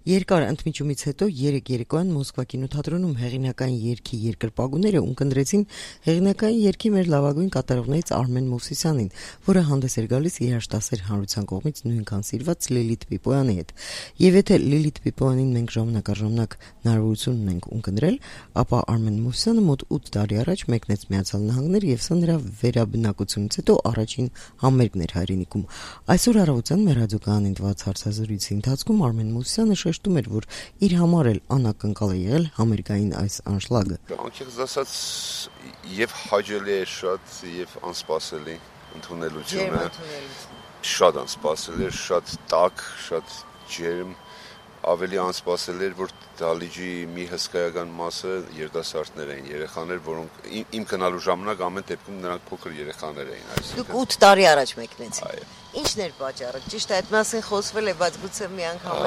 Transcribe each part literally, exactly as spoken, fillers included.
Երկար ընդմիջումից հետո երեկ երեկոյան Մոսկվա կինոթատրոնում հեղինակային երգի երկրպագուները ունկնդրեցին հեղինակային երգի մեր լավագույն կատարողներից Արմեն Մովսիսյանին, որը հանդես էր գալիս երաժշտասեր հանրության կողմից նույնքան սիրված Լիլիթ Պիպոյանի հետ։ Եվ եթե Լիլիթ Պիպոյանին մենք ժամանակ առ ժամանակ հնարավորություն ունենք ունկնդրել, ապա Արմեն Մովսիսյանը մոտ ութ տարի առաջ մեկնեց Միացյալ Նահանգներ եւ սա նրա վերաբնակությունից հետո առաջին համերգն էր հայրենիքում։ Այսօր առավոտյան մեր ռադիոկայանին տված հարցազրույցի ընթացքում Արմեն Մովսիսյանը շեշտում էր, որ իր համար էլ անակնկալ է եղել համերգային այս անշլագը։ Անկեղծ ասած, եւ հաճելի է շատ, եւ անսպասելի ընդունելությունը։ Շատ անսպասելի էր, շատ տաք, շատ ջերմ, ավելի անսպասելի էր, որ դահլիճի մի հսկայական մասը երիտասարդներ էին, երեխաներ, որոնք իմ գնալու ժամանակ ամեն դեպքում նրանք փոքր երեխաներ էին, այսինքն։ Դուք ութ տարի առաջ մեկնեցիք։ Այո։ Ինչն էր պատճառը։ Ճիշտ է, այդ մասին խոսվել է, բայց գուցե մի անգամ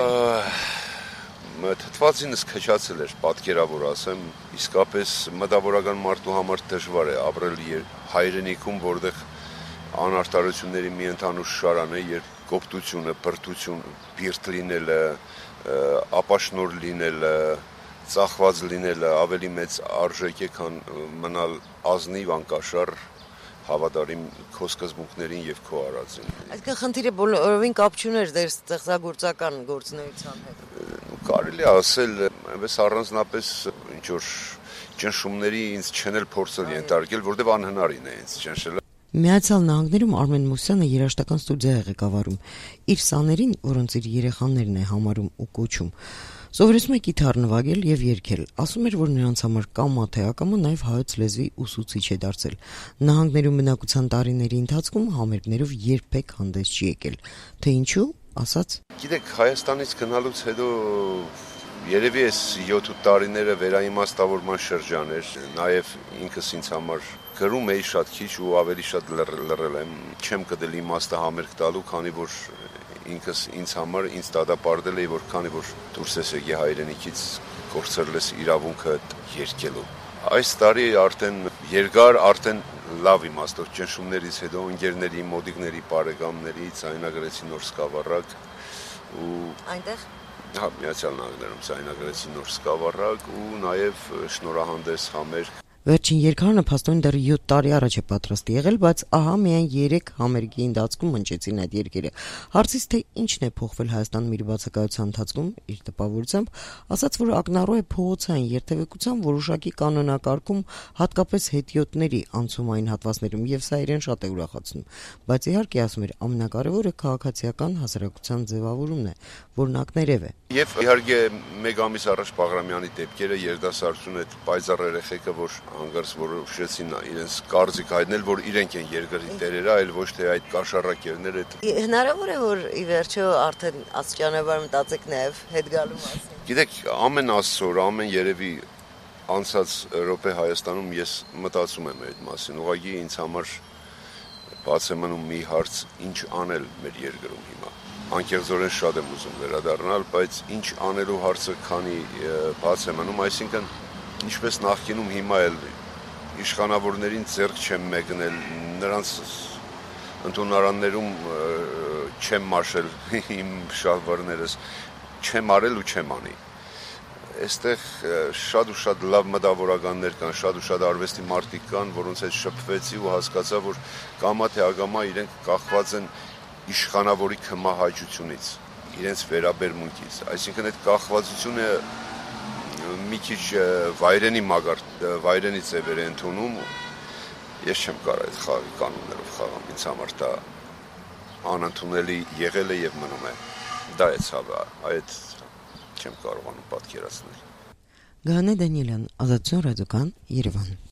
Թթվածինս քչացել էր, պատկերավոր ասեմ, իսկապես մտավորական մարդու համար դժվար է ապրել հայրենիքում, որտեղ անարտարությունների մի ընդհանուր շարան է, երբ կոպտությունը, բրդություն, բիրտ լինելը, ապաշնոր լինելը, ծախված լինելը ավելի մեծ արժեք է, քան մնալ ազնիվ անկաշառ հավատարիմ քո սկզբունքներին եւ քո արածին։ Այսինքն խնդիրը բոլորովին կապ չուներ դեր ստեղծագործական գործունեության հետ։ Կարելի է ասել, այնպես առանձնապես ինչ որ ճնշումների ինձ չեն էլ փորձել ենթարկել, որտեղ անհնարին է ինձ ճնշել։ Միացյալ Նահանգներում Արմեն Մովսիսյանը երաժշտական ստուդիա է ղեկավարում։ Իր սաներին, որոնց իր երեխաներն է համարում ու կոչում, սովորեցնում է կիթառ նվագել եւ երգել։ Ասում էր, որ նրանց համար կամա թե ակամա նաեւ հայոց լեզվի ուսուցիչ է դարձել։ Նահանգներում բնակության տարիների ընթացքում համերգներով երբեք հանդես չի եկել։ Թե ինչու, ասաց. Գիտեք, Հայաստանից գնալուց հետո երևի էս յոթ-ութ տարիները վերաիմաստավորման շրջան էր, նաեւ ինքս ինձ համար գրում էի շատ քիչ ու ավելի շատ լռել եմ, չեմ կդել իմաստը համերգ տալու, քանի որ ինքս ինձ համար ինձ դատապարտել էի, որ քանի որ դուրս ես եկի հայրենիքից, կորցրել ես իրավունքը երգելու։ Այս տարի արդեն երկար, արդեն լավ իմաստով ճնշումներից հետո ընկերների, մոդիկների, բարեկամների ցայնագրեցի նոր սկավառակ ու այնտեղ հա Միացյալ Նահանգներում ցայնագրեցի նոր սկավառակ ու նաև շնորհանդես համերգ։ Վերջին երգարանը փաստորեն դեռ յոթ տարի առաջ է պատրաստ եղել, բայց ահա միայն երեք համերգի ընթացքում հնչեցին այդ երգերը։ Հարցից թե ինչն է փոխվել Հայաստանում իր բացակայության ընթացքում, իր տպավորությամբ, ասաց, որ ակնառու է փողոցային երթևեկության որոշակի կանոնակարգում, հատկապես հետիոտների անցումային հատվածներում, եւ սա իրեն շատ է ուրախացնում։ Բայց իհարկե, ասում էր, ամենակարևորը քաղաքացիական հասարակության ձևավորումն է, որն ակներև է։ Եվ իհարկե մեկ ամիս առաջ Բաղրամյանի դեպքերը երիտասարդությունը այդ պայծառ երեխեքը, որ հանգարց որոշեցին իրենց կարծիք հայտնել, որ իրենք են երկրի տերերը, այլ ոչ թե այդ կաշառակերները։ Հնարավոր է, որ ի վերջո արդեն աստիճանաբար մտածեք նաև հետ գալու մասին։ Գիտեք, ամեն աստծոր, ամեն երևի անցած րոպե Հայաստանում ես մտածում եմ այդ մասին։ Ուղղակի ինձ համար բաց է մնում մի հարց, ինչ անել մեր երկրում հիմա։ Անկեղծորեն շատ եմ ուզում վերադառնալ, բայց ինչ անելու հարցը քանի բաց է մնում, այսինքն ինչպես նախկինում հիմա էլ իշխանավորներին ձեռք չեմ մեկնել, նրանց ընդունարաններում չեմ մաշել իմ շավարներս, չեմ արել ու չեմ անի։ Այստեղ շատ ու շատ լավ մտավորականներ կան, շատ ու շատ արվեստի մարդիկ կան, որոնց հետ շփվեցի ու հասկացա, որ կամա թե ակամա իրենք կախված են իշխանավորի քմահաճությունից, իրենց վերաբերմունքից, այսինքն այդ կախվածությունը մի քիչ վայրենի մագարտ, վայրենի ձևեր է ընդունում, ես չեմ կարող այդ խաղի կանոններով խաղամ, ինձ համար դա անընդունելի եղել է եւ մնում է, դա է ցավը, այդ չեմ կարողանում պատկերացնել։ Գաներ Դանիելյան, Ազատություն ռադիոկան, Երևան։